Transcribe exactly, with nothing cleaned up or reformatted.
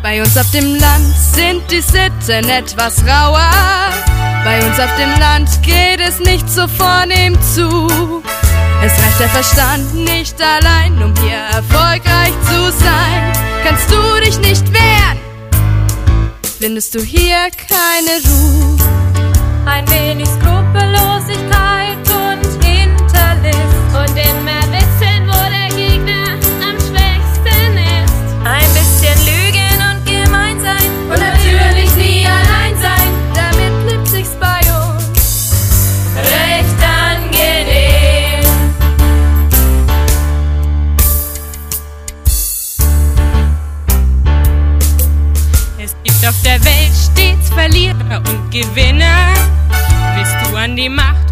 Bei uns auf dem Land sind die Sitten etwas rauer. Bei uns auf dem Land geht es nicht so vornehm zu. Es reicht der Verstand nicht allein, um hier erfolgreich zu sein. Kannst du dich nicht wehren, findest du hier keine Ruhe. Ein wenig Skrupellosigkeit und Hinterlist und immer wissen, wo der Gegner am schwächsten ist. Ein bisschen lügen und gemein sein und natürlich nie allein sein. Damit lebt sich's bei uns recht angenehm. Es gibt auf der Welt stets Verlierer und Gewinner. Willst du an die Macht